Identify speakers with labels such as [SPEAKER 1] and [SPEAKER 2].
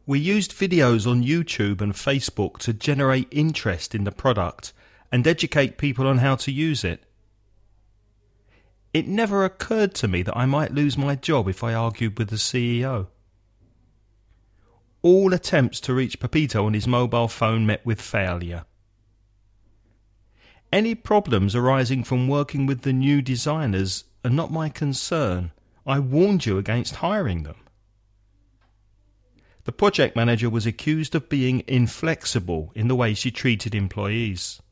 [SPEAKER 1] We used videos on YouTube and Facebook to generate interest in the product and educate people on how to use it. It never occurred to me that I might lose my job if I argued with the CEO. All attempts to reach Pepito on his mobile phone met with failure. Any problems arising from working with the new designers are not my concern. I warned you against hiring them. The project manager was accused of being inflexible in the way she treated employees.